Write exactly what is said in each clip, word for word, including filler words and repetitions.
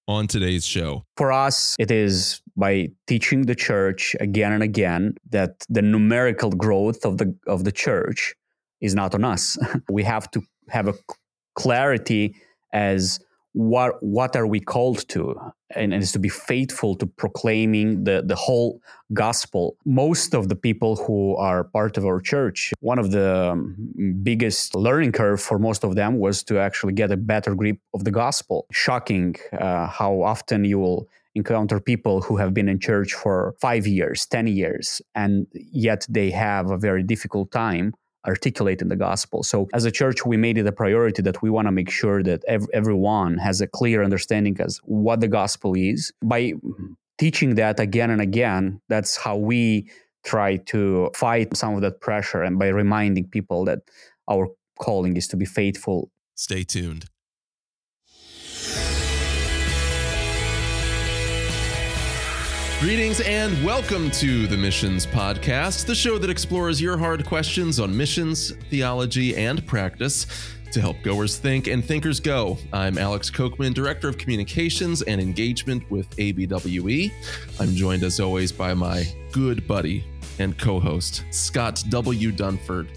on today's show? For us, it is by teaching the church again and again that the numerical growth of the of the church is not on us. We have to have a clarity as what what are we called to, and, and it's to be faithful to proclaiming the, the whole gospel. Most of the people who are part of our church, one of the biggest learning curve for most of them was to actually get a better grip of the gospel. Shocking uh, how often you will encounter people who have been in church for five years, ten years, and yet they have a very difficult time articulating the gospel. So as a church, we made it a priority that we want to make sure that ev- everyone has a clear understanding as what the gospel is. By teaching that again and again, that's how we try to fight some of that pressure, and by reminding people that our calling is to be faithful. Stay tuned. Greetings and welcome to the Missions Podcast, the show that explores your hard questions on missions, theology, and practice to help goers think and thinkers go. I'm Alex Kochman, Director of Communications and Engagement with A B W E. I'm joined as always by my good buddy and co-host, Scott W. Dunford,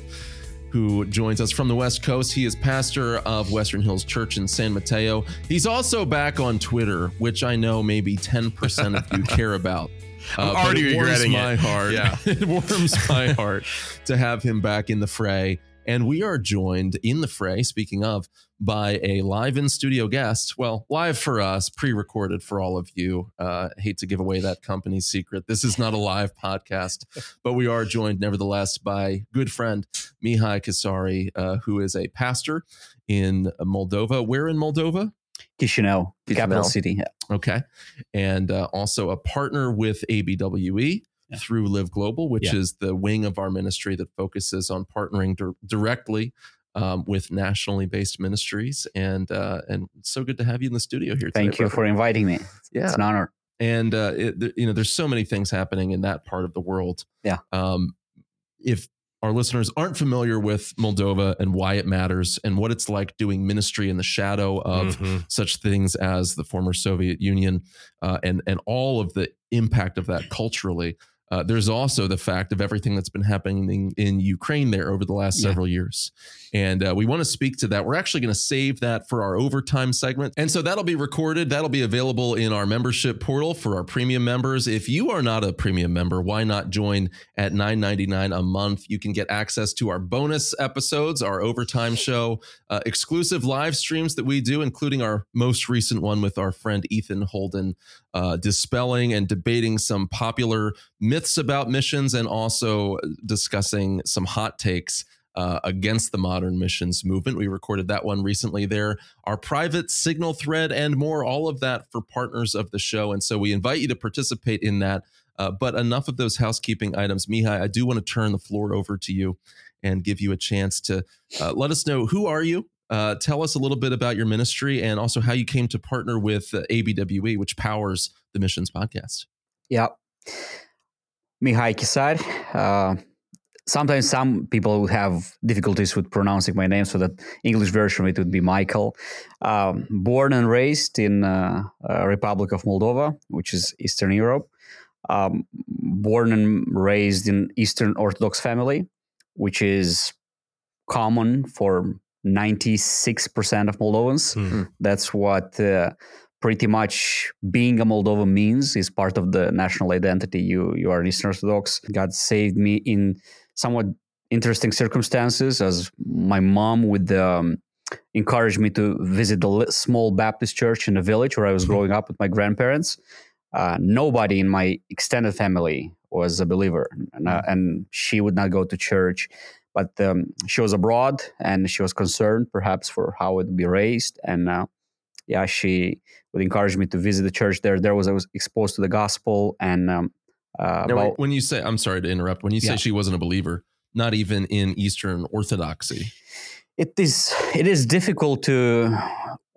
who joins us from the West Coast. He is pastor of Western Hills Church in San Mateo. He's also back on Twitter, which I know maybe ten percent of you care about. I'm uh, already it regretting my it. Heart. Yeah. It warms my heart to have him back in the fray. And we are joined in the fray, speaking of, by a live in studio guest. Well, live for us, pre-recorded for all of you. Uh, hate to give away that company secret. This is not a live podcast, but we are joined nevertheless by good friend Mihai Kasari, uh, who is a pastor in Moldova. Where in Moldova? Chisinau, the capital city. Yeah. Okay. And uh, also a partner with A B W E. Yeah. Through Live Global, which yeah. is the wing of our ministry that focuses on partnering di- directly um, with nationally based ministries. And uh, and it's so good to have you in the studio here today. Thank you brother. for inviting me. Yeah. It's an honor. And uh, it, you know, there's so many things happening in that part of the world. Yeah. Um, if our listeners aren't familiar with Moldova and why it matters and what it's like doing ministry in the shadow of mm-hmm. such things as the former Soviet Union uh, and and all of the impact of that culturally. Uh, there's also the fact of everything that's been happening in Ukraine there over the last yeah. several years. And uh, we want to speak to that. We're actually going to save that for our overtime segment. And so that'll be recorded. That'll be available in our membership portal for our premium members. If you are not a premium member, why not join at nine ninety-nine a month? You can get access to our bonus episodes, our overtime show, uh, exclusive live streams that we do, including our most recent one with our friend Ethan Holden, uh, dispelling and debating some popular myths about missions and also discussing some hot takes uh, against the modern missions movement. We recorded that one recently there. Our private Signal thread and more, all of that for partners of the show. And so we invite you to participate in that. Uh, but enough of those housekeeping items. Mihai, I do want to turn the floor over to you and give you a chance to uh, let us know, who are you? Uh, tell us a little bit about your ministry and also how you came to partner with uh, A B W E, which powers the Missions Podcast. Yeah. Mihai Kasari. Uh, sometimes some people would have difficulties with pronouncing my name, so that English version of it would be Michael. Um, born and raised in uh, uh, Republic of Moldova, which is Eastern Europe. Um, born and raised in Eastern Orthodox family, which is common for ninety-six percent of Moldovans. Mm-hmm. That's what uh, pretty much being a Moldovan means, is part of the national identity. You you are an Eastern Orthodox. God saved me in somewhat interesting circumstances, as my mom would um, encourage me to visit the small Baptist church in the village where I was growing up with my grandparents. Uh, nobody in my extended family was a believer, and, uh, and she would not go to church. But um, she was abroad, and she was concerned perhaps for how it would be raised. And uh, yeah, she would encourage me to visit the church there. There was I was exposed to the gospel. And um, uh, now, about, when you say, I'm sorry to interrupt, when you say yeah. she wasn't a believer, not even in Eastern Orthodoxy, it is it is difficult to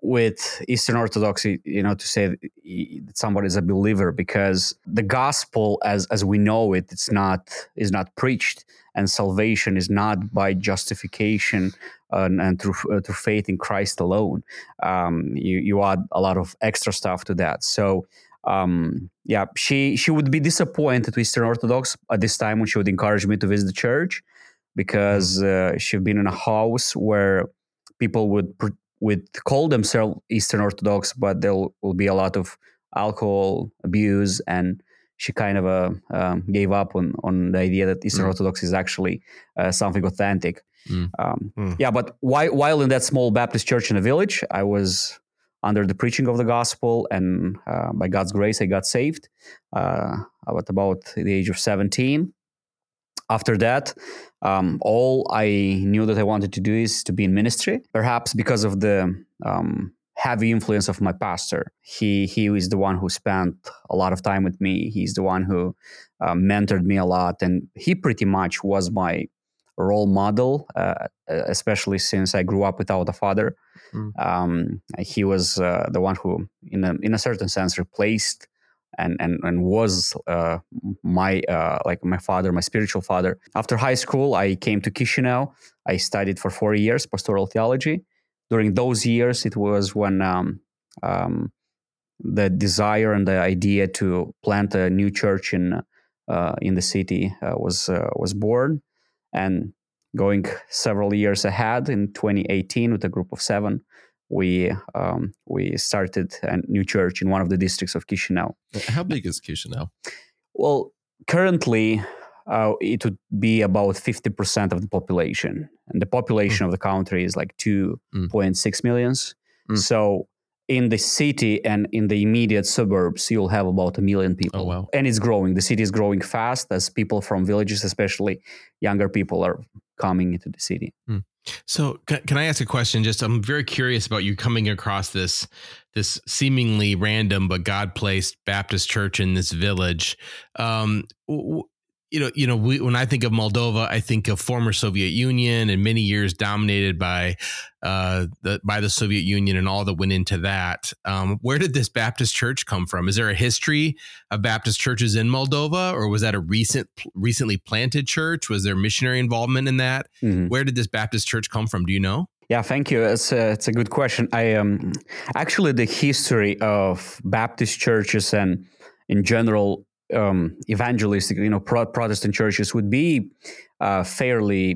with Eastern Orthodoxy, you know, to say that somebody is a believer, because the gospel, as as we know it, it's not is not preached, and salvation is not by justification and, and through uh, through faith in Christ alone. Um, you you add a lot of extra stuff to that. So um, yeah, she she would be disappointed with Eastern Orthodox at this time when she would encourage me to visit the church, because uh, she'd been in a house where people would would call themselves Eastern Orthodox, but there will be a lot of alcohol abuse, and she kind of uh, um, gave up on on the idea that Eastern mm. Orthodox is actually uh, something authentic. Mm. Um, mm. Yeah, but while, while in that small Baptist church in the village, I was under the preaching of the gospel, and uh, by God's grace, I got saved uh, at about the age of seventeen. After that, um, all I knew that I wanted to do is to be in ministry, perhaps because of the um, heavy influence of my pastor. He he is the one who spent a lot of time with me. He's the one who uh, mentored me a lot, and he pretty much was my role model, uh, especially since I grew up without a father. Mm. Um, he was uh, the one who, in a, in a certain sense, replaced and and and was uh, my uh, like my father, my spiritual father. After high school, I came to Chisinau. I studied for four years pastoral theology. During those years, it was when um, um, the desire and the idea to plant a new church in uh, in the city uh, was uh, was born. And going several years ahead, in twenty eighteen, with a group of seven, we um, we started a new church in one of the districts of Chisinau. How big is Chisinau? Well, currently uh, it would be about fifty percent of the population, and the population mm. of the country is like two point six mm. millions. Mm. So in the city and in the immediate suburbs, you'll have about a million people. Oh, wow. And it's growing. The city is growing fast as people from villages, especially younger people, are coming into the city. Mm. So can, can I ask a question? Just, I'm very curious about you coming across this, this seemingly random but God-placed Baptist church in this village. Um, w- You know, you know, we, when I think of Moldova, I think of former Soviet Union and many years dominated by uh, the by the Soviet Union and all that went into that. Um, where did this Baptist church come from? Is there a history of Baptist churches in Moldova, or was that a recent, recently planted church? Was there missionary involvement in that? Mm-hmm. Where did this Baptist church come from? Do you know? Yeah, thank you. It's a, it's a good question. I um actually the history of Baptist churches and in general. Um, evangelistic, you know, pro- Protestant churches would be uh, fairly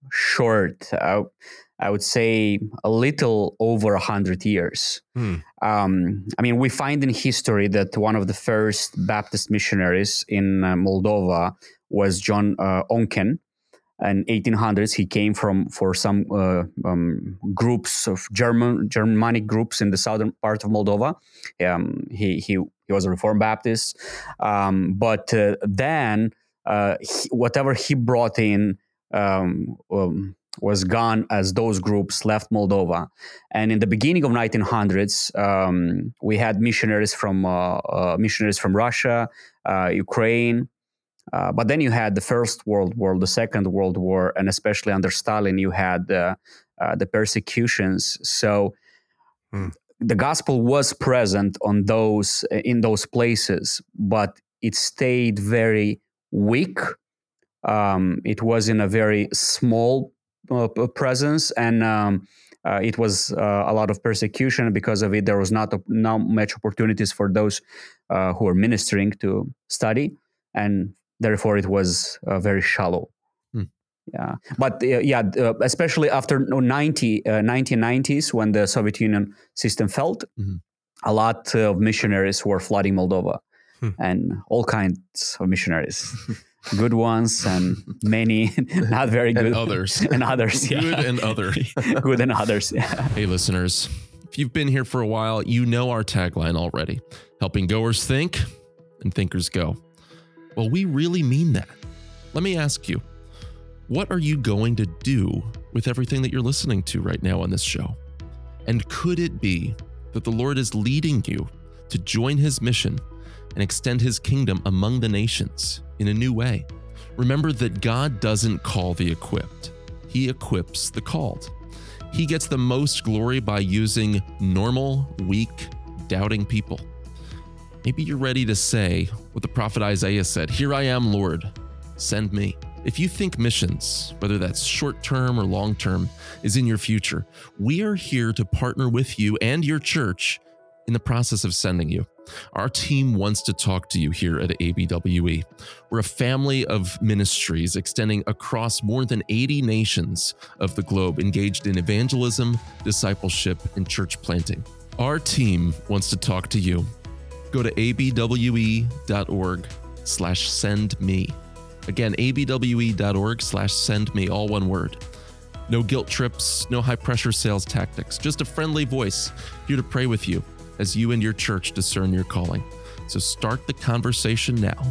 short. Uh, I would say a little over a hundred years. Hmm. Um, I mean, we find in history that one of the first Baptist missionaries in uh, Moldova was John uh, Onken. In eighteen hundreds, he came from for some uh, um, groups of German Germanic groups in the southern part of Moldova. Um, he he he was a Reformed Baptist, um, but uh, then uh, he, whatever he brought in um, um, was gone as those groups left Moldova. And in the beginning of nineteen hundreds, um, we had missionaries from uh, uh, missionaries from Russia, uh, Ukraine. Uh, but then you had the First World War, the Second World War, and especially under Stalin, you had uh, uh, the persecutions. So hmm. the gospel was present on those in those places, but it stayed very weak. Um, it was in a very small uh, presence, and um, uh, it was uh, a lot of persecution. Because of it, there was not not much opportunities for those uh, who were ministering to study, and therefore, it was uh, very shallow. Hmm. Yeah, but uh, yeah, uh, especially after ninety, uh, nineteen nineties, when the Soviet Union system fell, mm-hmm. a lot of missionaries were flooding Moldova, hmm. and all kinds of missionaries, good ones and many not very good, and others, and others, yeah. good and other, good and others. Yeah. Hey, listeners, if you've been here for a while, you know our tagline already: helping goers think and thinkers go. Well, we really mean that. Let me ask you, what are you going to do with everything that you're listening to right now on this show? And could it be that the Lord is leading you to join his mission and extend his kingdom among the nations in a new way? Remember that God doesn't call the equipped. He equips the called. He gets the most glory by using normal, weak, doubting people. Maybe you're ready to say what the prophet Isaiah said, "Here I am, Lord, send me." If you think missions, whether that's short-term or long-term, is in your future, we are here to partner with you and your church in the process of sending you. Our team wants to talk to you here at A B W E. We're a family of ministries extending across more than eighty nations of the globe, engaged in evangelism, discipleship, and church planting. Our team wants to talk to you. Go to abwe.org slash send me. Again, abwe.org slash send me, all one word. No guilt trips, no high pressure sales tactics, just a friendly voice here to pray with you as you and your church discern your calling. So start the conversation now.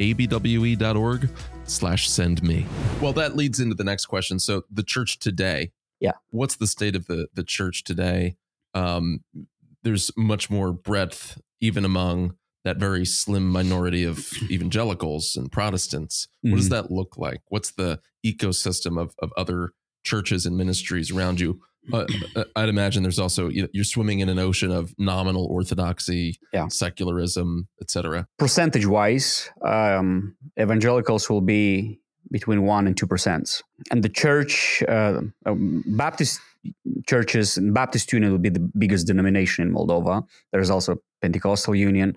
abwe.org slash send me. Well, that leads into the next question. So the church today, yeah, what's the state of the, the church today? Um, there's much more breadth even among that very slim minority of evangelicals and Protestants. What mm-hmm. does that look like? What's the ecosystem of, of other churches and ministries around you? Uh, I'd imagine there's also, you're swimming in an ocean of nominal orthodoxy, yeah. secularism, et cetera. Percentage wise, um, evangelicals will be between one and two percent. And the church, uh, um, Baptist churches, Baptist Union will be the biggest denomination in Moldova. There's also Pentecostal Union.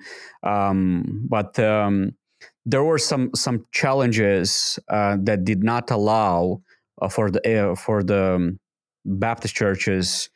Um, but um, there were some some challenges uh, that did not allow uh, for the uh, for the um, Baptist churches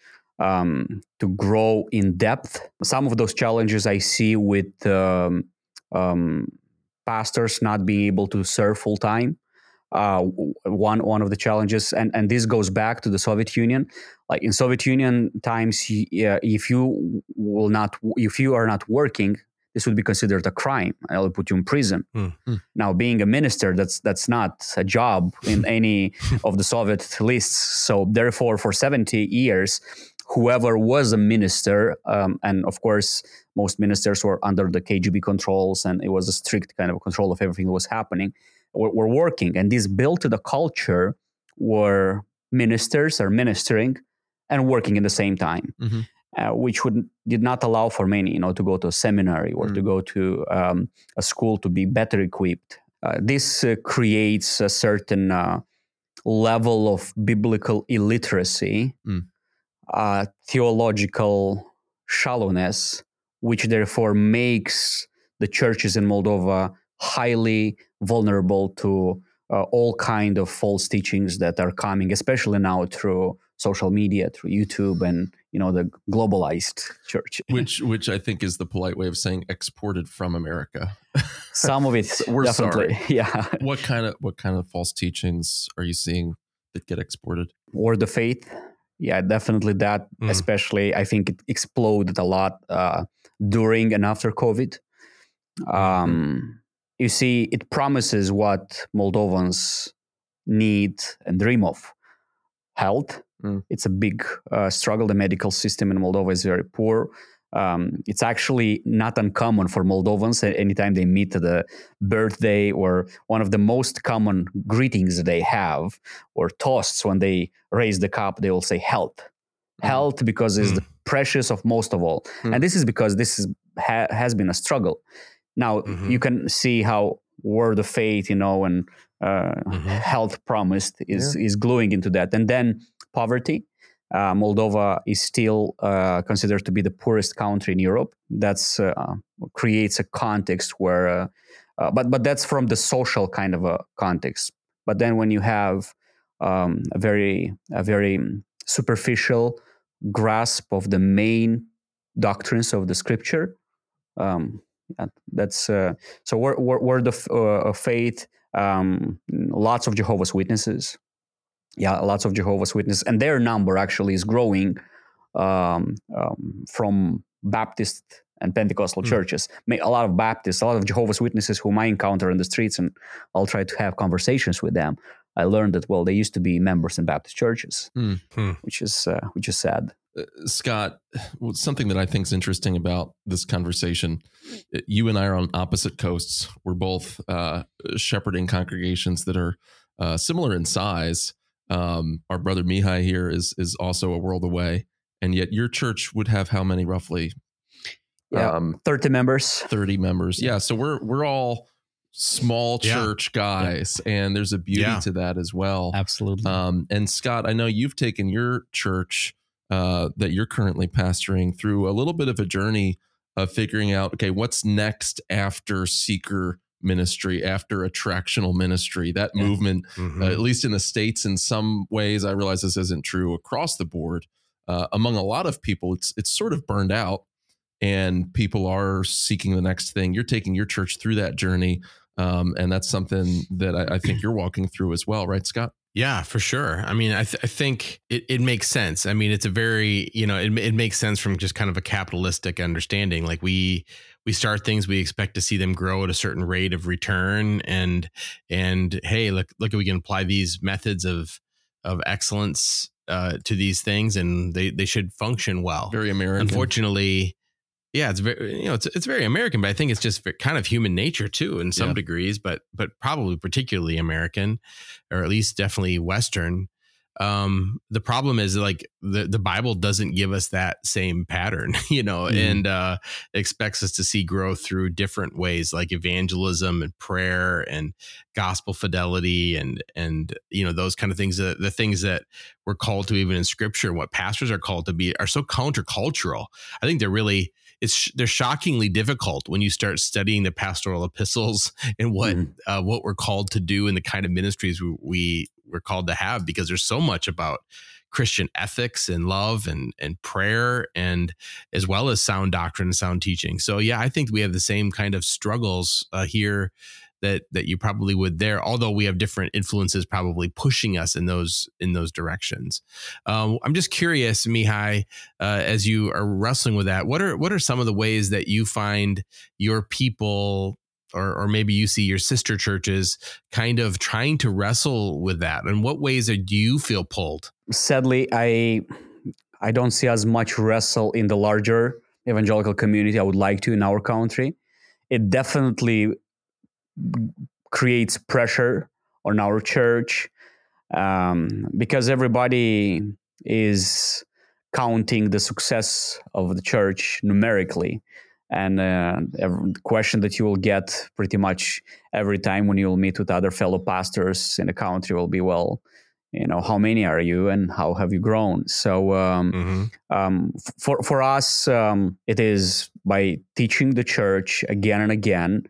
um, to grow in depth. Some of those challenges I see with um, um, pastors not being able to serve full time. Uh, one one of the challenges, and, and this goes back to the Soviet Union. Like in Soviet Union times, uh, if you will not, if you are not working, this would be considered a crime. I'll put you in prison. Mm-hmm. Now, being a minister, that's that's not a job in any of the Soviet lists. So, therefore, for seventy years, whoever was a minister, um, and of course, most ministers were under the K G B controls, and it was a strict kind of control of everything that was happening. Were, were working, and this built the culture where ministers are ministering and working at the same time. Mm-hmm. Uh, which would did not allow for many, you know, to go to a seminary or mm. to go to um, a school to be better equipped. Uh, this uh, creates a certain uh, level of biblical illiteracy, mm. uh, theological shallowness, which therefore makes the churches in Moldova highly vulnerable to uh, all kind of false teachings that are coming, especially now through social media, through YouTube, and you know the globalized church, which which I think is the polite way of saying exported from America. Some of it, so we're definitely, sorry. Yeah. What kind of what kind of false teachings are you seeing that get exported? Word of faith, yeah, definitely that. Mm. Especially, I think it exploded a lot uh, during and after COVID. Um, mm-hmm. You see, it promises what Moldovans need and dream of: health. Mm. It's a big uh, struggle. The medical system in Moldova is very poor. Um, it's actually not uncommon for Moldovans, anytime they meet at a birthday, or one of the most common greetings that they have, or toasts when they raise the cup, they will say health. Mm. Health, because it's mm. the precious of most of all. Mm. And this is because this is, ha, has been a struggle. Now, mm-hmm. you can see how word of faith, you know, and uh, mm-hmm. health promised is, yeah. is gluing into that. And then poverty. Uh, Moldova is still uh, considered to be the poorest country in Europe. That's uh, creates a context where, uh, uh, but but that's from the social kind of a context. But then when you have um, a very a very superficial grasp of the main doctrines of the Scripture, um, that's uh, so word, word of, uh, of faith. Um, lots of Jehovah's Witnesses. Yeah, lots of Jehovah's Witnesses, and their number actually is growing um, um, from Baptist and Pentecostal mm. churches. A lot of Baptists, a lot of Jehovah's Witnesses whom I encounter in the streets, and I'll try to have conversations with them. I learned that, well, they used to be members in Baptist churches, mm. which is uh, which is sad. Uh, Scott, something that I think is interesting about this conversation, you and I are on opposite coasts. We're both uh, shepherding congregations that are uh, similar in size. Um, our brother Mihai here is is also a world away, and yet your church would have how many roughly? Yeah, um, thirty members. thirty members. Yeah, so we're we're all small church yeah. guys, yeah. and there's a beauty yeah. to that as well. Absolutely. Um, and Scott, I know you've taken your church uh, that you're currently pastoring through a little bit of a journey of figuring out, okay, what's next after seeker ministry, after attractional ministry, that yeah. movement, mm-hmm. uh, at least in the States, in some ways, I realize this isn't true across the board. Uh, among a lot of people, it's it's sort of burned out, and people are seeking the next thing. You're taking your church through that journey, um, and that's something that I, I think you're walking through as well, right, Scott? Yeah, for sure. I mean, I, th- I think it, it makes sense. I mean, it's a very, you know, it, it makes sense from just kind of a capitalistic understanding. Like we we start things, we expect to see them grow at a certain rate of return, and and hey, look look, we can apply these methods of of excellence uh, to these things, and they they should function well. Very American. Unfortunately. Yeah, it's very, you know, it's it's very American, but I think it's just kind of human nature too, in some yeah. degrees, but but probably particularly American, or at least definitely Western. Um, the problem is like the, the Bible doesn't give us that same pattern, you know, mm. and uh, expects us to see growth through different ways, like evangelism and prayer and gospel fidelity and and you know those kind of things. The, the things that we're called to, even in Scripture, what pastors are called to be, are so countercultural. I think they're really. It's they're shockingly difficult when you start studying the pastoral epistles and what mm. uh, what we're called to do and the kind of ministries we, we we're called to have, because there's so much about Christian ethics and love and and prayer, and as well as sound doctrine and sound teaching. So yeah, I think we have the same kind of struggles uh, here that that you probably would there, although we have different influences probably pushing us in those in those directions. Um, I'm just curious, Mihai, uh, as you are wrestling with that, what are what are some of the ways that you find your people, or or maybe you see your sister churches kind of trying to wrestle with that? And what ways are, do you feel pulled? Sadly, I I don't see as much wrestle in the larger evangelical community I would like to in our country. It definitely creates pressure on our church um, because everybody is counting the success of the church numerically. And uh, every question that you will get pretty much every time when you'll meet with other fellow pastors in the country will be, well, you know, how many are you and how have you grown? So um, mm-hmm. um, for, for us, um, it is by teaching the church again and again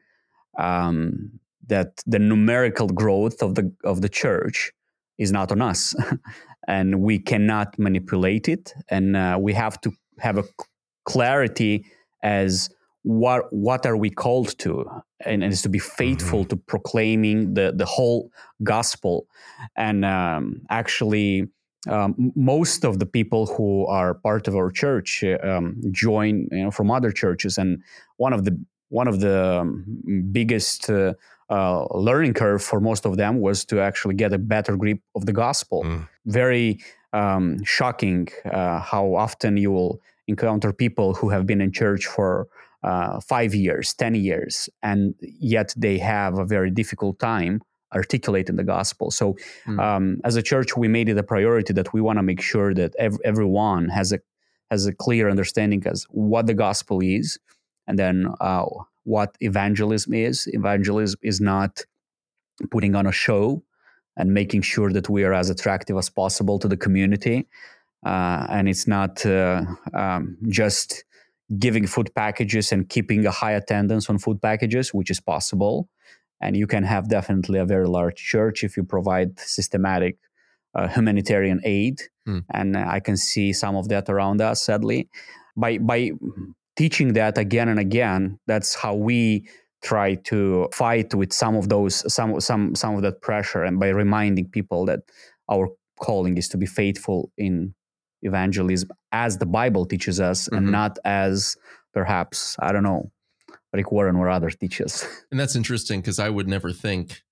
Um, that the numerical growth of the of the church is not on us, and we cannot manipulate it, and uh, we have to have a clarity as what what are we called to, and, and it's to be faithful mm-hmm. to proclaiming the the whole gospel, and um, actually. Um, most of the people who are part of our church um, join, you know, from other churches, and one of the One of the biggest uh, uh, learning curve for most of them was to actually get a better grip of the gospel. Mm. Very um, shocking uh, how often you will encounter people who have been in church for uh, five years, ten years, and yet they have a very difficult time articulating the gospel. So mm. um, as a church, we made it a priority that we want to make sure that ev- everyone has a has a clear understanding as what the gospel is. And then uh, what evangelism is. Evangelism is not putting on a show and making sure that we are as attractive as possible to the community. Uh, and it's not uh, um, just giving food packages and keeping a high attendance on food packages, which is possible. And you can have definitely a very large church if you provide systematic uh, humanitarian aid. Mm. And I can see some of that around us, sadly. By by teaching that again and again, that's how we try to fight with some of those, some some some of that pressure, and by reminding people that our calling is to be faithful in evangelism as the Bible teaches us, mm-hmm. and not as perhaps, I don't know, Rick Warren or others teach us. And that's interesting, because I would never think,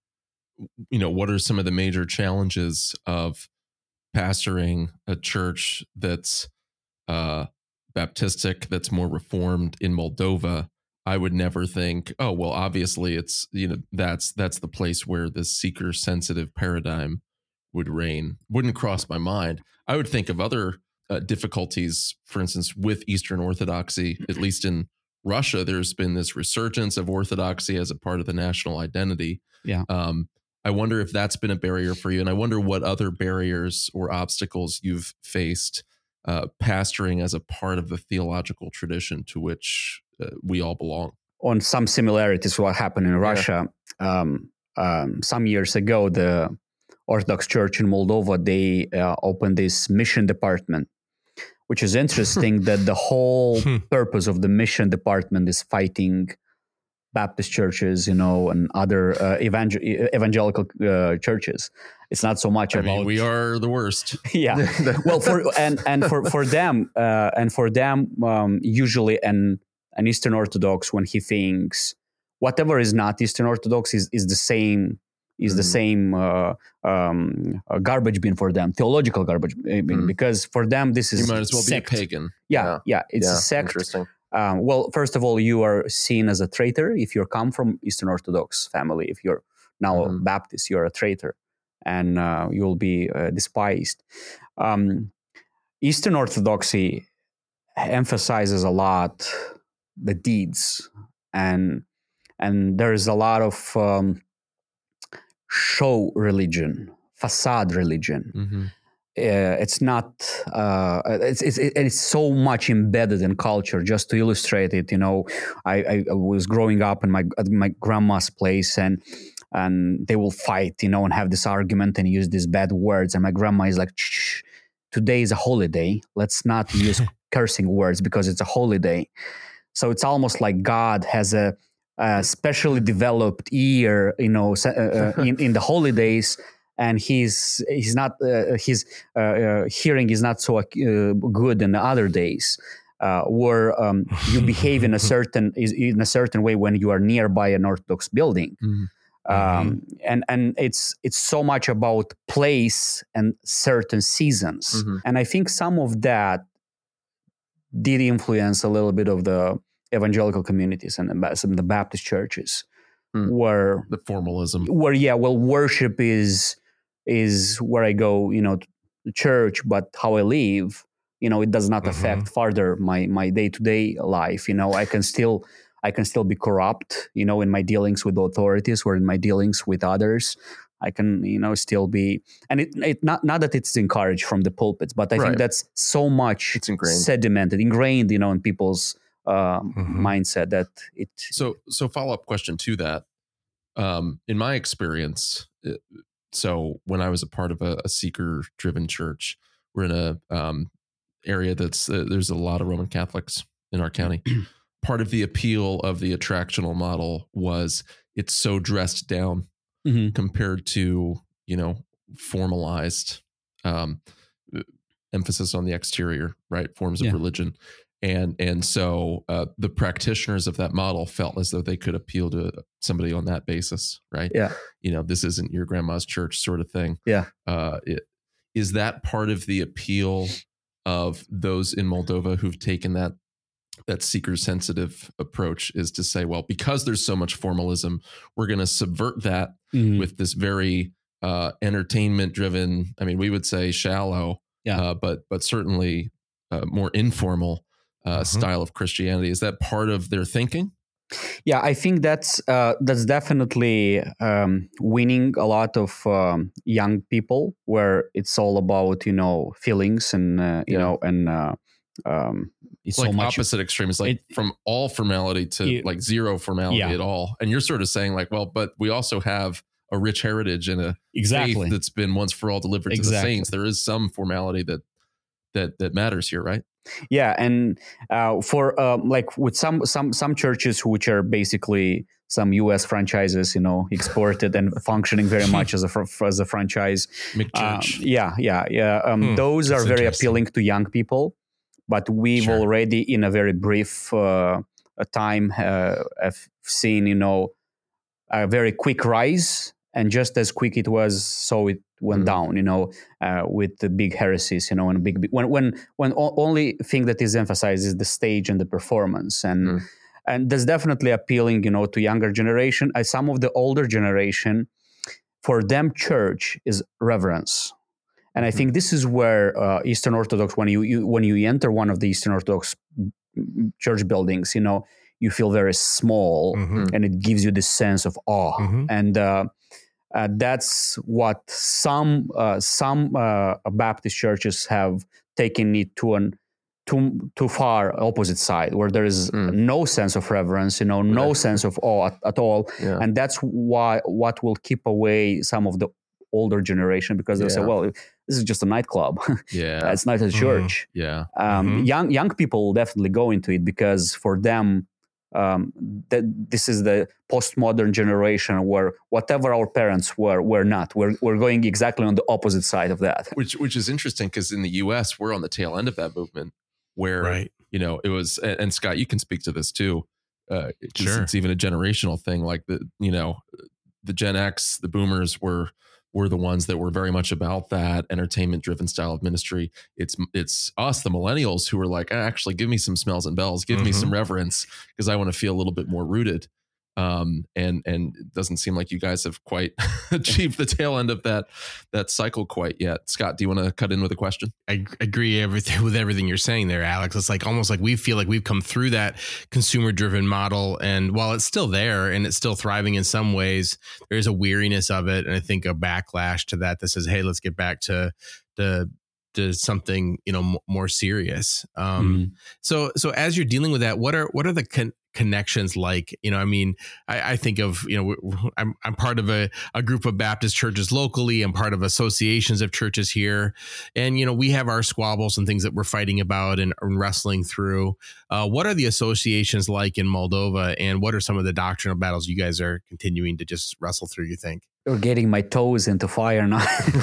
you know, what are some of the major challenges of pastoring a church that's uh, Baptistic, that's more reformed in Moldova? I would never think, oh, well, obviously it's, you know, that's that's the place where the seeker sensitive paradigm would reign. Wouldn't cross my mind. I would think of other uh, difficulties, for instance, with Eastern Orthodoxy, at least in Russia. There's been this resurgence of Orthodoxy as a part of the national identity. Yeah. Um, I wonder if that's been a barrier for you. And I wonder what other barriers or obstacles you've faced uh, pastoring as a part of the theological tradition to which uh, we all belong. On some similarities, what happened in Russia, yeah. um, um, some years ago, the Orthodox Church in Moldova, they uh, opened this mission department, which is interesting that the whole purpose of the mission department is fighting Baptist churches, you know, and other uh, evangel- evangelical uh, churches. It's not so much I about mean, we are the worst. Yeah. Well, for and and for for them uh, and for them, um, usually an an Eastern Orthodox, when he thinks whatever is not Eastern Orthodox is is the same is mm. the same uh, um, uh, garbage bin for them, theological garbage bin, mm. because for them this is you might as well sect. be a pagan. Yeah, yeah, yeah it's yeah, a sect. Interesting. Um, well, first of all, you are seen as a traitor if you come from Eastern Orthodox family. If you're now mm-hmm. Baptist, you're a traitor, and uh, you will be uh, despised. Um, Eastern Orthodoxy emphasizes a lot the deeds, and and there is a lot of um, show religion, facade religion. Mm-hmm. Uh, it's not. Uh, it's, it's it's so much embedded in culture. Just to illustrate it, you know, I, I was growing up in my at my grandma's place, and and they will fight, you know, and have this argument and use these bad words. And my grandma is like, shh, "Today is a holiday. Let's not use cursing words because it's a holiday." So it's almost like God has a, a specially developed ear, you know, uh, in, in the holidays. And he's he's not uh, his uh, uh, hearing is not so uh, good in the other days, uh, where um, you behave in a certain in a certain way when you are nearby an Orthodox building, mm-hmm. um, and and it's it's so much about place and certain seasons, mm-hmm. and I think some of that did influence a little bit of the evangelical communities and some of the Baptist churches, mm. where the formalism, where yeah, well, worship is. is where I go, you know, to church, but how I live, you know, it does not mm-hmm. affect further my my day-to-day life. You know, I can still I can still be corrupt, you know, in my dealings with the authorities or in my dealings with others. I can, you know, still be, and it, it not not that it's encouraged from the pulpits, but I right. think that's so much it's ingrained. sedimented, ingrained, you know, in people's uh, mm-hmm. mindset that it. So, so follow-up question to that. Um, in my experience, it, So when I was a part of a, a seeker-driven church, we're in a um, area that's uh, there's a lot of Roman Catholics in our county. Part of the appeal of the attractional model was it's so dressed down mm-hmm. compared to, you know, formalized um, emphasis on the exterior, right? Forms of yeah. religion. And and so uh, the practitioners of that model felt as though they could appeal to somebody on that basis, right? Yeah. You know, this isn't your grandma's church sort of thing. Yeah. Uh, it, is that part of the appeal of those in Moldova who've taken that that seeker-sensitive approach, is to say, well, because there's so much formalism, we're going to subvert that mm-hmm. with this very uh, entertainment-driven, I mean, we would say shallow, yeah. uh, but but certainly uh, more informal Uh, mm-hmm. style of Christianity. Is that part of their thinking? Yeah, I think that's uh, that's definitely um, winning a lot of um, young people, where it's all about, you know, feelings and uh, you yeah. know and uh, um, it's like so much opposite extremes, like it, from all formality to it, like zero formality yeah. at all. And you're sort of saying like, well, but we also have a rich heritage and a exactly. faith that's been once for all delivered exactly. to the saints. There is some formality that that that matters here, right? Yeah, and uh, for um, like with some some some churches which are basically some U S franchises, you know, exported and functioning very much as a fr- as a franchise. McChurch. Um, yeah, yeah, yeah. Um, hmm, those are very appealing to young people, but we've sure. already, in a very brief uh, time, uh, have seen, you know, a very quick rise. And just as quick it was, so it went mm. down, you know, uh, with the big heresies, you know, and big, big when when when o- only thing that is emphasized is the stage and the performance, and mm. and that's definitely appealing, you know, to younger generation. Uh, some of the older generation, for them, church is reverence. And I think this is where uh, Eastern Orthodox, when you, you when you enter one of the Eastern Orthodox church buildings, you know, you feel very small, mm-hmm. and it gives you this sense of awe. Mm-hmm. And uh, uh, that's what some uh, some uh, Baptist churches have taken it to an too too far opposite side, where there is mm. no sense of reverence, you know, no right. sense of awe at, at all. Yeah. And that's why what will keep away some of the older generation, because they'll yeah. say, well, this is just a nightclub. Yeah. It's not a church. Mm. Yeah. Um, mm-hmm. Young young people will definitely go into it, because for them, um, that this is the postmodern generation where whatever our parents were, we're not. We're we're going exactly on the opposite side of that. Which which is interesting, because in the U S, we're on the tail end of that movement, where, right. you know, it was, and, and Scott, you can speak to this too. Uh, sure. It's even a generational thing. Like the, you know, the Gen X, the boomers were, were the ones that were very much about that entertainment driven style of ministry. It's, it's us, the millennials, who are like, ah, actually give me some smells and bells, give mm-hmm. me some reverence, because I want to feel a little bit more rooted. Um, and, and it doesn't seem like you guys have quite achieved the tail end of that, that cycle quite yet. Scott, do you want to cut in with a question? I agree everything with everything you're saying there, Alex. It's like almost like we feel like we've come through that consumer driven model. And while it's still there and it's still thriving in some ways, there's a weariness of it. And I think a backlash to that that says, hey, let's get back to the, to something, you know, m- more serious. Um, mm-hmm. So, so as you're dealing with that, what are, what are the con- connections like? You know, I mean, I, I think of, you know, I'm, I'm part of a, a group of Baptist churches locally. I'm part of associations of churches here. And, you know, we have our squabbles and things that we're fighting about and, and wrestling through. Uh, what are the associations like in Moldova? And what are some of the doctrinal battles you guys are continuing to just wrestle through, you think? You're getting my toes into fire now.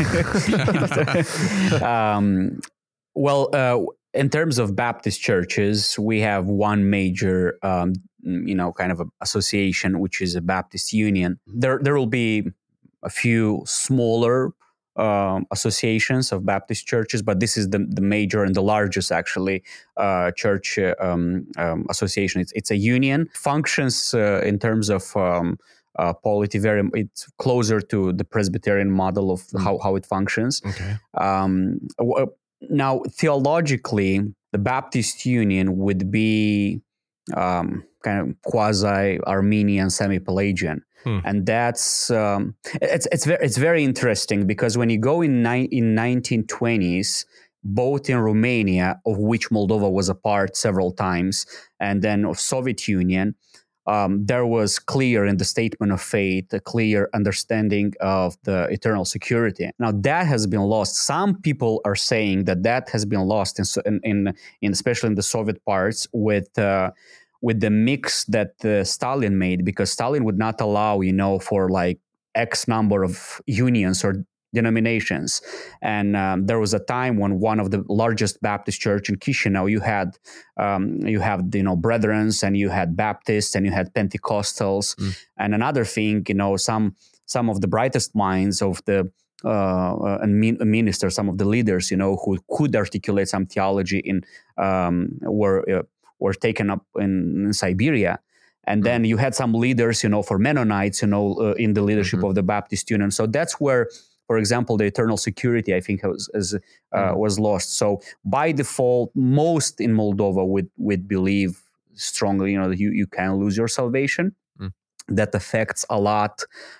um, well, uh, in terms of Baptist churches, we have one major, um, you know, kind of a association, which is a Baptist Union. There, there will be a few smaller um, associations of Baptist churches, but this is the, the major and the largest, actually, uh, church uh, um, um, association. It's, it's a union. Functions uh, in terms of um, Uh, polity, very it's closer to the Presbyterian model of mm. how, how it functions. Okay. Um, w- now, theologically, the Baptist Union would be um, kind of quasi-Armenian, semi-Pelagian, hmm. and that's um, it's it's very it's very interesting, because when you go in ni- in nineteen twenties, both in Romania, of which Moldova was a part several times, and then of Soviet Union. Um, there was clear in the statement of faith, a clear understanding of the eternal security. Now that has been lost. Some people are saying that that has been lost in, in, in, in especially in the Soviet parts, with uh, with the mix that uh, Stalin made, because Stalin would not allow, you know, for like X number of unions or denominations. And um, there was a time when one of the largest Baptist church in Chisinau, you had, um, you have, you know, Brethrens, and you had Baptists, and you had Pentecostals. Mm. And another thing, you know, some, some of the brightest minds of the uh, and ministers, some of the leaders, you know, who could articulate some theology in, um, were, uh, were taken up in, in Siberia. And mm. then you had some leaders, you know, for Mennonites, you know, uh, in the leadership mm-hmm. of the Baptist Union. So that's where, for example, the eternal security, I think, was was, uh, mm. was lost. So by default, most in Moldova would would believe strongly, you know, that you, you can lose your salvation. Mm. That affects a lot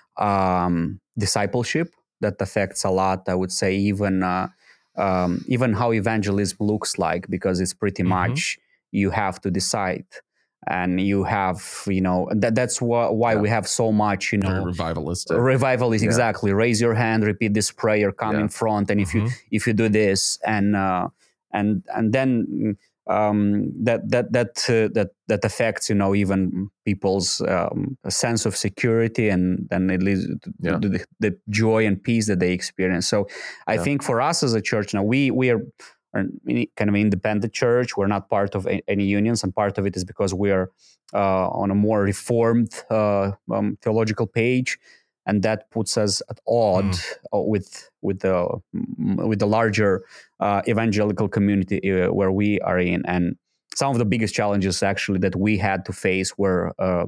um, discipleship. That affects a lot, I would say, even uh, um, even how evangelism looks like, because it's pretty mm-hmm. much you have to decide. And you have, you know, that that's wh- why yeah. we have so much, you know, very revivalistic. Revivalist, yeah. exactly. Raise your hand, repeat this prayer, come yeah. in front, and mm-hmm. if you if you do this, and uh, and and then um, that that that uh, that that affects, you know, even people's um, sense of security, and then it leads to yeah. the, the joy and peace that they experience. So I yeah. think for us as a church now, we we are. kind of an independent church. We're not part of any unions, and part of it is because we are uh, on a more reformed uh, um, theological page, and that puts us at odds mm. with with the with the larger uh, evangelical community uh, where we are in. And some of the biggest challenges actually that we had to face were um,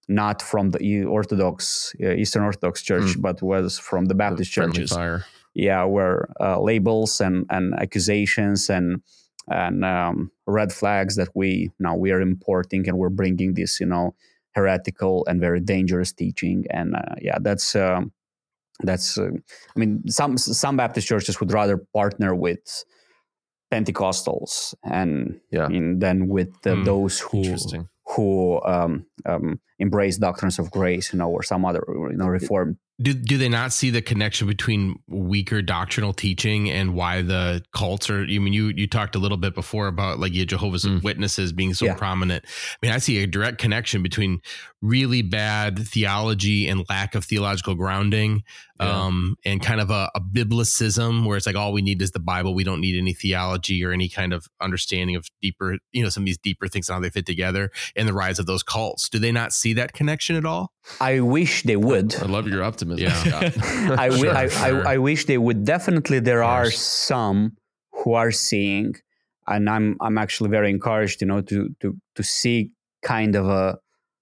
not from the Orthodox, uh, Eastern Orthodox Church, mm. but was from the Baptist the churches. Fire. Yeah, where uh, labels and, and accusations and and um, red flags that we now we are importing, and we're bringing this, you know, heretical and very dangerous teaching. And uh, yeah, that's um, that's. Uh, I mean, some some Baptist churches would rather partner with Pentecostals and yeah. I mean, than with uh, mm. those who who um, um, embrace doctrines of grace, you know, or some other, you know, reform. Do do they not see the connection between weaker doctrinal teaching and why the cults are? I mean, you you talked a little bit before about like Jehovah's mm. Witnesses being so yeah. prominent. I mean, I see a direct connection between really bad theology and lack of theological grounding, yeah. um, and kind of a, a biblicism where it's like all we need is the Bible. We don't need any theology or any kind of understanding of deeper, you know, some of these deeper things and how they fit together. And the rise of those cults. Do they not see that connection at all? I wish they would. I love your optimism. Yeah. I, w- sure, I, sure. I, I wish they would. Definitely, there are some who are seeing, and I'm I'm actually very encouraged, you know, to to to see kind of a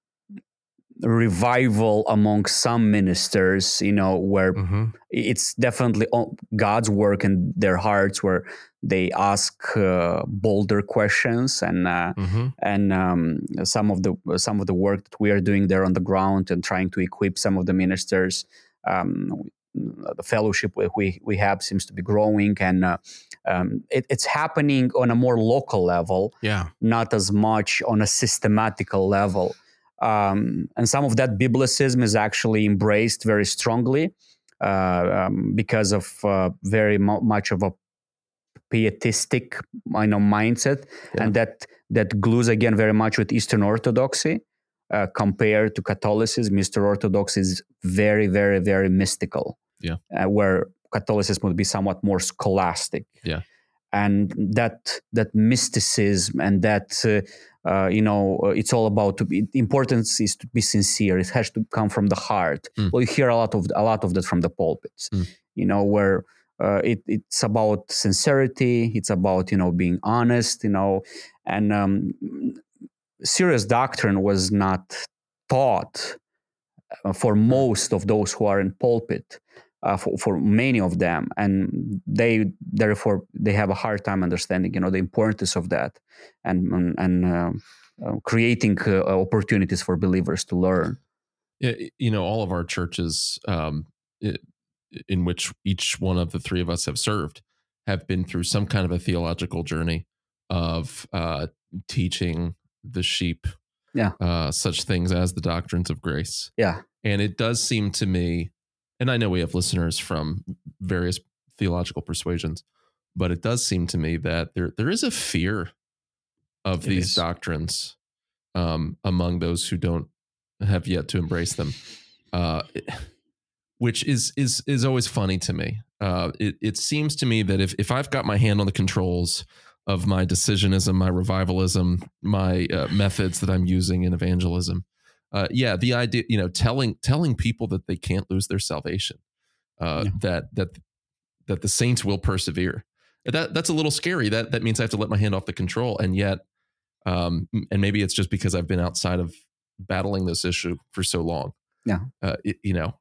revival among some ministers, you know, where mm-hmm. it's definitely God's work in their hearts, where they ask uh, bolder questions, and uh, mm-hmm. and um, some of the some of the work that we are doing there on the ground and trying to equip some of the ministers. Um, the fellowship we we have seems to be growing, and uh, um, it, it's happening on a more local level, yeah, not as much on a systematical level. Um, and some of that biblicism is actually embraced very strongly uh, um, because of uh, very mo- much of a pietistic, you know, mindset, yeah. and that that glues again very much with Eastern Orthodoxy uh, compared to Catholicism. Eastern Orthodoxy is very, very, very mystical. Yeah, uh, where Catholicism would be somewhat more scholastic. Yeah, and that that mysticism and that. Uh, Uh, you know, it's all about to be. Importance is to be sincere. It has to come from the heart. Mm. Well, you hear a lot of a lot of that from the pulpits. Mm. You know, where uh, it, it's about sincerity. It's about, you know, being honest. You know, and um, serious doctrine was not taught uh, for most of those who are in pulpit. Uh, for, for many of them, and they therefore they have a hard time understanding, you know, the importance of that, and and, and uh, uh, creating uh, opportunities for believers to learn. Yeah, you know, all of our churches, um, it, in which each one of the three of us have served, have been through some kind of a theological journey of uh, teaching the sheep, yeah, uh, such things as the doctrines of grace. Yeah, and it does seem to me. And I know we have listeners from various theological persuasions, but it does seem to me that there there is a fear of it these is. doctrines um, among those who don't have yet to embrace them, uh, which is is is always funny to me. Uh, it it seems to me that if if I've got my hand on the controls of my decisionism, my revivalism, my uh, methods that I'm using in evangelism. Uh, yeah, the idea, you know, telling telling people that they can't lose their salvation, uh, yeah. that that that the saints will persevere. That that's a little scary. That that means I have to let my hand off the control, and yet, um, and maybe it's just because I've been outside of battling this issue for so long. Yeah, uh, it, you know,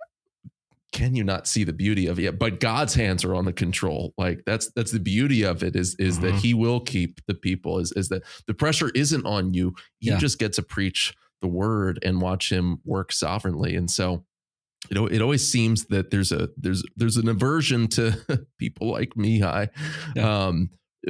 can you not see the beauty of it? But God's hands are on the control. Like that's that's the beauty of it. Is is mm-hmm. that He will keep the people. Is is that the pressure isn't on you. You yeah. just get to preach the word and watch Him work sovereignly. And so, you know, it always seems that there's a there's there's an aversion to people like Mihai. Yeah. Um,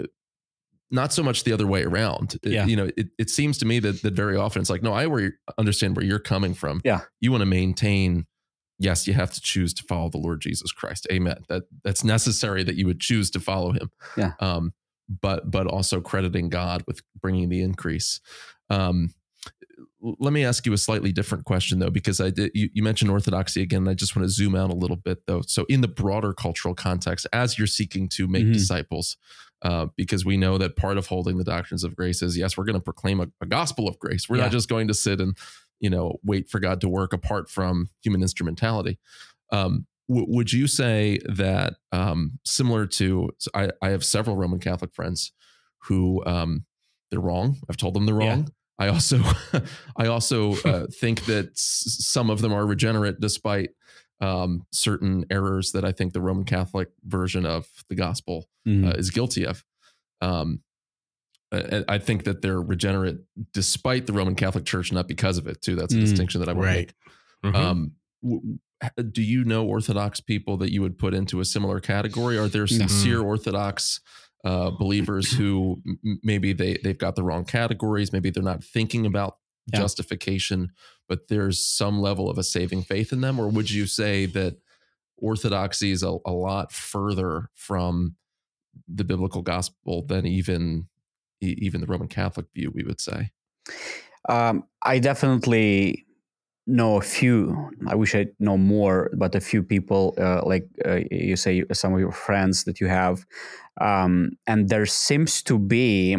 not so much the other way around. Yeah. It, you know, it, it seems to me that that very often it's like, no, I where understand where you're coming from. Yeah. You want to maintain. Yes, you have to choose to follow the Lord Jesus Christ. Amen. That that's necessary that you would choose to follow Him. Yeah. Um, but but also crediting God with bringing the increase. Um, Let me ask you a slightly different question, though, because I did, you, you mentioned orthodoxy again. And I just want to zoom out a little bit, though. So in the broader cultural context, as you're seeking to make mm-hmm. disciples, uh, because we know that part of holding the doctrines of grace is, yes, we're going to proclaim a, a gospel of grace. We're yeah. not just going to sit and, you know, wait for God to work apart from human instrumentality. Um, w- would you say that um, similar to, so I, I have several Roman Catholic friends who um, they're wrong. I've told them they're wrong. I also, I also uh, think that s- some of them are regenerate despite um, certain errors that I think the Roman Catholic version of the gospel Mhm. uh, is guilty of. Um, I, I think that they're regenerate despite the Roman Catholic Church, not because of it too. That's a Mm, distinction that I want right. to make. Mhm. Um, w- do you know Orthodox people that you would put into a similar category? Are there sincere Orthodox uh, believers who m- maybe they, they've got the wrong categories? Maybe they're not thinking about Yeah. justification, but there's some level of a saving faith in them? Or would you say that Orthodoxy is a, a lot further from the biblical gospel than even e- even the Roman Catholic view, we would say? Um, I definitely know a few. I wish I know more, but a few people, uh, like uh, you say, some of your friends that you have, um, and there seems to be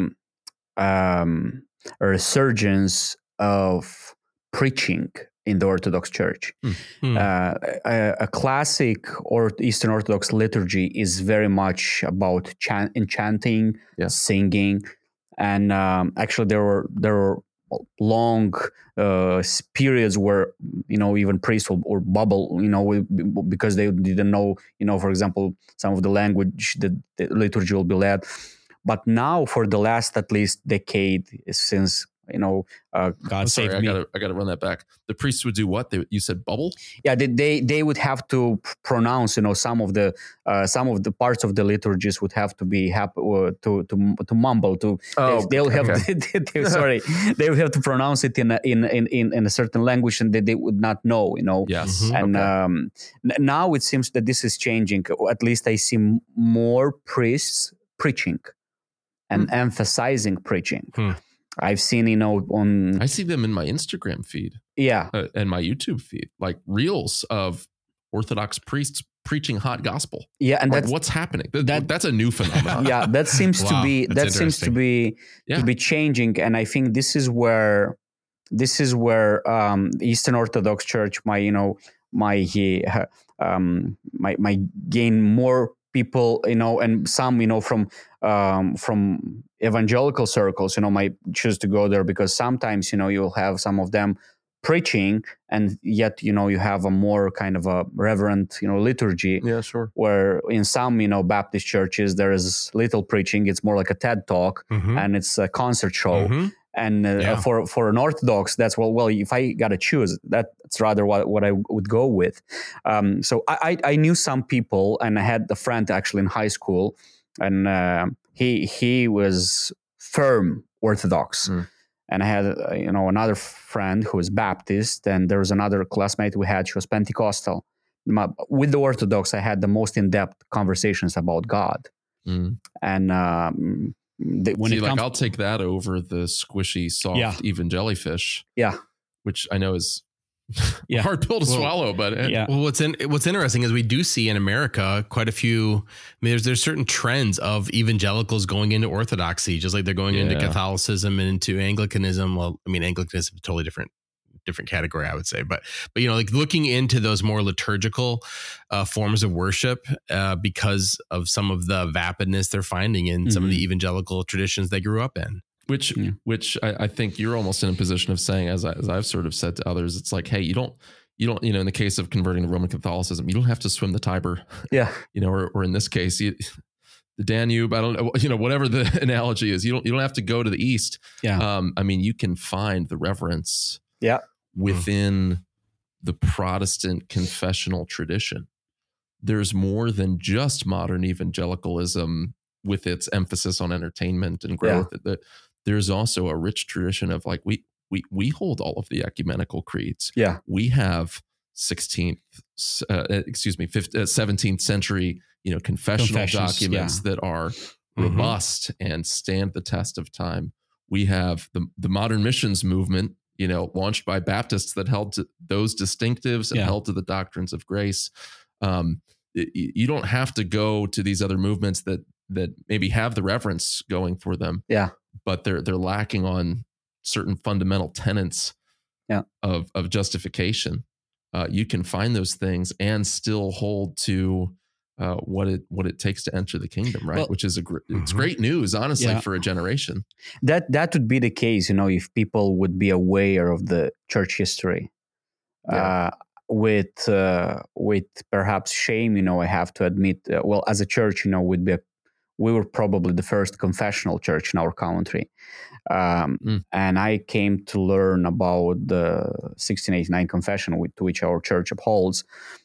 um, a resurgence of preaching in the Orthodox Church. Hmm. Uh, a, a classic or Eastern Orthodox liturgy is very much about chan- enchanting, Yeah. singing, and um, actually there were there were long uh, periods where you know even priests will, or bubble, you know, because they didn't know, you know, for example, some of the language that the liturgy will be led. But now, for the last at least decade, since you know, uh, God I'm sorry, saved I me. gotta I gotta run that back. The priests would do what? They, you said bubble? Yeah, they, they they would have to pronounce, you know, some of the uh, some of the parts of the liturgies would have to be hap- uh, to to to mumble to. Oh, they, they'll have okay. to, they, sorry, they would have to pronounce it in a, in, in in in a certain language and that they would not know, you know. Yes. Mhm. And Okay. um, n- now it seems that this is changing. At least I see m- more priests preaching and Hmm. emphasizing preaching. Hmm. I've seen, you know, on I see them in my Instagram feed yeah, uh, and my YouTube feed, like reels of Orthodox priests preaching hot gospel. yeah, and Like, that's what's happening? That, that- that's a new phenomenon. yeah, that seems to Wow, be that's that seems to interesting. be Yeah. to be changing, and I think this is where this is where um, Eastern Orthodox Church, my you know, my uh, um, my my gain more people, you know, and some, you know, from um, from evangelical circles, you know, might choose to go there because sometimes, you know, you'll have some of them preaching, and yet, you know, you have a more kind of a reverent, you know, liturgy. Yeah, sure. Where in some, you know, Baptist churches there is little preaching; it's more like a TED talk, Mhm. and it's a concert show. Mhm. And uh, Yeah. for for an Orthodox, that's well, well, if I got to choose, that's rather what, what I would go with. Um, so I, I I knew some people, and I had a friend actually in high school, and uh, he he was firm Orthodox. Mm. And I had, uh, you know, another friend who was Baptist, and there was another classmate we had. She was Pentecostal. My, with the Orthodox, I had the most in-depth conversations about God. Mm. And um, the, when See, it like comes, I'll take that over the squishy, soft, Yeah. even jellyfish, yeah, which I know is Yeah. a hard pill to Well, swallow, but it- yeah, Well, what's in, what's interesting is we do see in America quite a few. I mean, there's there's certain trends of evangelicals going into Orthodoxy, just like they're going into Yeah. Catholicism and into Anglicanism. Well, I mean, Anglicanism is a totally different different category, I would say, but but you know, like looking into those more liturgical uh, forms of worship uh, because of some of the vapidness they're finding in some of the evangelical traditions they grew up in. which Yeah. which I, I think you're almost in a position of saying, as, I, as I've sort of said to others, it's like, hey, you don't you don't you know, in the case of converting to Roman Catholicism, you don't have to swim the Tiber, yeah, you know, or, or in this case, you, the Danube. I don't know, you know, whatever the analogy is, you don't you don't have to go to the east. Yeah. Um, I mean, you can find the reverence yeah, within the Protestant confessional tradition. There's more than just modern evangelicalism with its emphasis on entertainment and growth. That there's also a rich tradition of like we we we hold all of the ecumenical creeds. yeah, We have sixteenth, uh, excuse me, fifth, uh, seventeenth century, you know, confessional Confessions, documents that are robust and stand the test of time. We have the the modern missions movement, you know, launched by Baptists that held to those distinctives and Yeah. held to the doctrines of grace. Um, y- you don't have to go to these other movements that that maybe have the reverence going for them, yeah, but they're they're lacking on certain fundamental tenets Yeah. of of justification. Uh, you can find those things and still hold to uh, what it what it takes to enter the kingdom, right? Well, Which is a gr- mm-hmm. it's great news, honestly, yeah. for a generation. That that would be the case, you know, if people would be aware of the church history. Yeah. Uh, with uh, with perhaps shame, you know, I have to admit. Uh, well, as a church, you know, we'd be a, we were probably the first confessional church in our country, um, Mm. and I came to learn about the sixteen eighty-nine confession, with, to which our church upholds.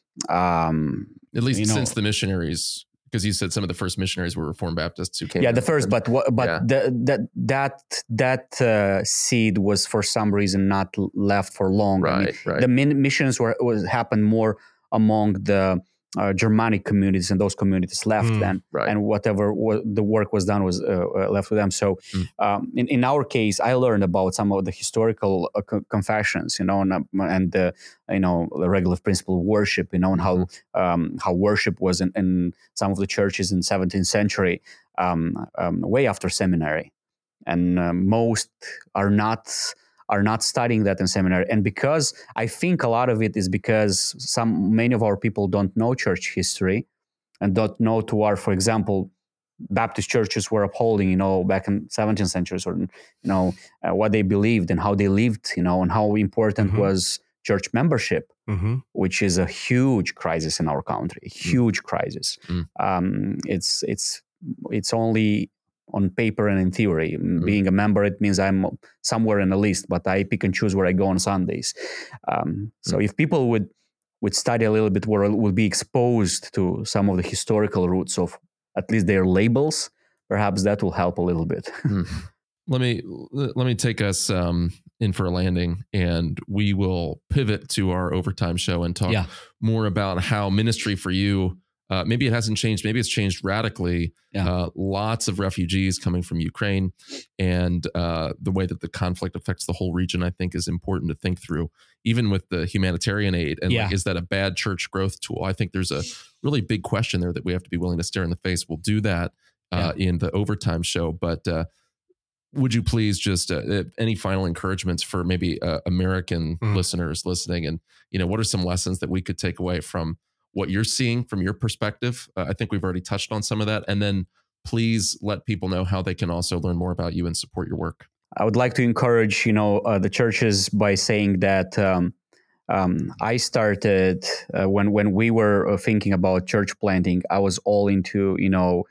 Um, At least you know, since the missionaries, because you said some of the first missionaries were Reformed Baptists who came. yeah, in. the first, but what, but Yeah. the, that that that uh, seed was for some reason not left for long. Right, I mean, right. the min- missions were was happened more among the uh, Germanic communities, and those communities left Mm, then, right. and whatever wa- the work was done was uh, uh, left with them. So, Mm. um, in in our case, I learned about some of the historical uh, co- confessions, you know, and uh, and uh, you know the regular principle of worship, you know, and how um, how worship was in, in some of the churches in the seventeenth century, um, um, way after seminary, and uh, most are not are not studying that in seminary. And because I think a lot of it is because some many of our people don't know church history and don't know to our, for example, Baptist churches were upholding, you know, back in seventeenth centuries, or you know uh, what they believed and how they lived, you know, and how important Mhm. was church membership, Mm-hmm. which is a huge crisis in our country, huge crisis. Mm. Um, it's it's it's only on paper and in theory. Mm. Being a member, it means I'm somewhere in the list, but I pick and choose where I go on Sundays. Um, so Mm. if people would would study a little bit more, would be exposed to some of the historical roots of at least their labels, perhaps that will help a little bit. Mm. Let me let me take us um, in for a landing, and we will pivot to our overtime show and talk Yeah. more about how ministry for you. Uh, maybe it hasn't changed. Maybe it's changed radically. Yeah. Uh, lots of refugees coming from Ukraine, and uh, the way that the conflict affects the whole region, I think, is important to think through. Even with the humanitarian aid, and Yeah. like, is that a bad church growth tool? I think there's a really big question there that we have to be willing to stare in the face. We'll do that uh, in the overtime show, but. Uh, Would you please just uh, any final encouragements for maybe uh, American Mm. listeners listening, and you know, what are some lessons that we could take away from what you're seeing from your perspective? Uh, I think we've already touched on some of that, and then please let people know how they can also learn more about you and support your work. I would like to encourage, you know, uh, the churches by saying that um, um, I started uh, when when we were thinking about church planting. I was all into, you know,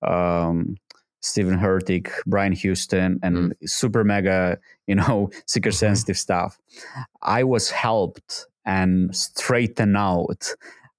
um, Stephen Hurtick, Brian Houston, and Mm. super mega, you know, seeker sensitive stuff. I was helped and straightened out.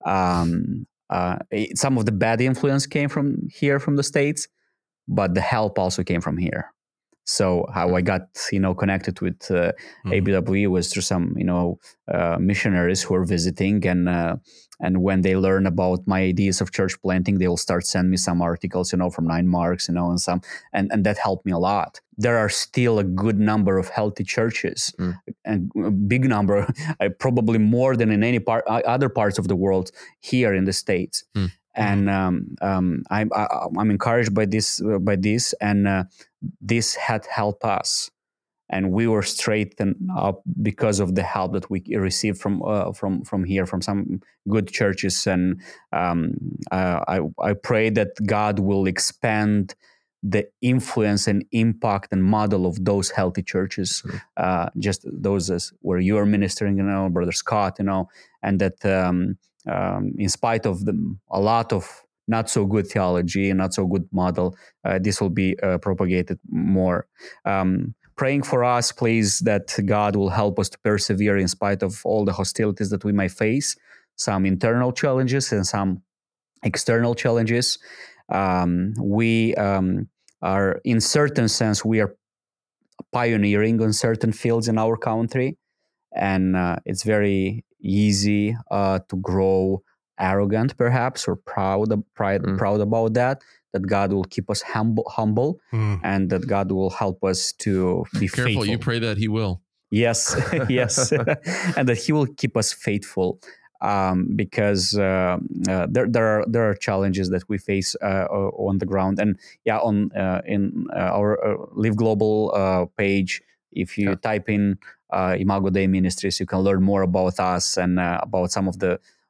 Um, uh, it- some of the bad influence came from here, from the States, but the help also came from here. So how I got, you know, connected with uh, Mhm. A B W E was through some, you know, uh, missionaries who were visiting, and uh, and when they learn about my ideas of church planting, they will start sending me some articles, you know, from Nine Marks, you know, and some, and and that helped me a lot. There are still a good number of healthy churches, Mm. and a big number, uh, probably more than in any part, uh, other parts of the world here in the States. Mm. And um, um, I'm I, I'm encouraged by this uh, by this, and uh, this had helped us, and we were straightened up because of the help that we received from uh, from from here, from some good churches. And um, uh, I I pray that God will expand the influence and impact and model of those healthy churches, Mm. uh, just those as where you are ministering, you know, Brother Scott, you know, and that um, um, in spite of the, a lot of not so good theology and not so good model, uh, this will be uh, propagated more. Um, praying for us, please, that God will help us to persevere in spite of all the hostilities that we may face, some internal challenges and some external challenges. Um, we um, are, in certain sense, we are pioneering on certain fields in our country, and uh, it's very easy uh, to grow arrogant, perhaps, or proud, proud, Mm. proud about that. That God will keep us humble, humble, Mm. and that God will help us to be Careful, faithful. you pray that He will. Yes, yes, and that He will keep us faithful, um, because uh, uh, there there are there are challenges that we face uh, on the ground, and yeah, on uh, in uh, our uh, Live Global uh, page, if you Yeah. type in uh, Imago Dei Ministries, you can learn more about us and uh, about some of the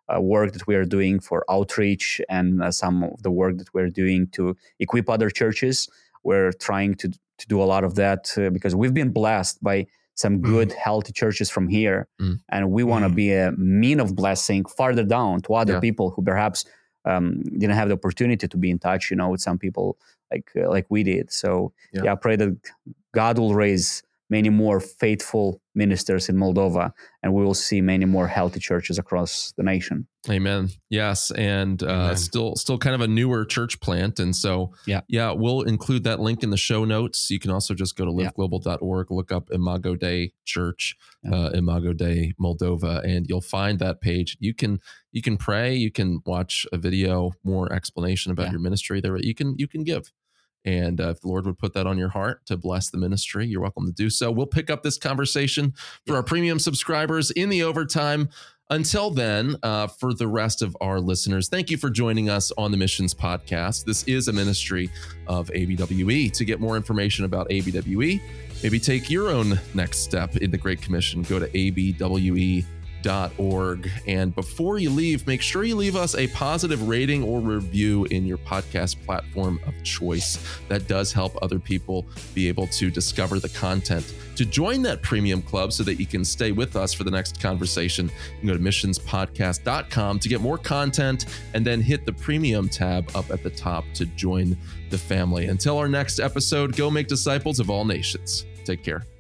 uh, work that we are doing for outreach and uh, some of the work that we're doing to equip other churches. We're trying to to do a lot of that uh, because we've been blessed by some good, mm. healthy churches from here. Mm. And we want to mm. be a mean of blessing farther down to other yeah. people who perhaps um, didn't have the opportunity to be in touch, you know, with some people like uh, like we did. So yeah. yeah, I pray that God will raise many more faithful ministers in Moldova, and we will see many more healthy churches across the nation. Amen. Yes, and uh, Amen. still, still kind of a newer church plant, and so yeah, yeah, we'll include that link in the show notes. You can also just go to live global dot org, look up Imago Dei Church, yeah. uh, Imago Dei Moldova, and you'll find that page. You can you can pray, you can watch a video, more explanation about yeah. your ministry there. You can you can give. And uh, if the Lord would put that on your heart to bless the ministry, you're welcome to do so. We'll pick up this conversation for our premium subscribers in the overtime. Until then, uh, for the rest of our listeners, thank you for joining us on the Missions Podcast. This is a ministry of A B W E. To get more information about A B W E, maybe take your own next step in the Great Commission, go to A B W E dot org. And before you leave, make sure you leave us a positive rating or review in your podcast platform of choice. That does help other people be able to discover the content. To join that premium club so that you can stay with us for the next conversation, you can go to missions podcast dot com to get more content and then hit the premium tab up at the top to join the family. Until our next episode, go make disciples of all nations. Take care.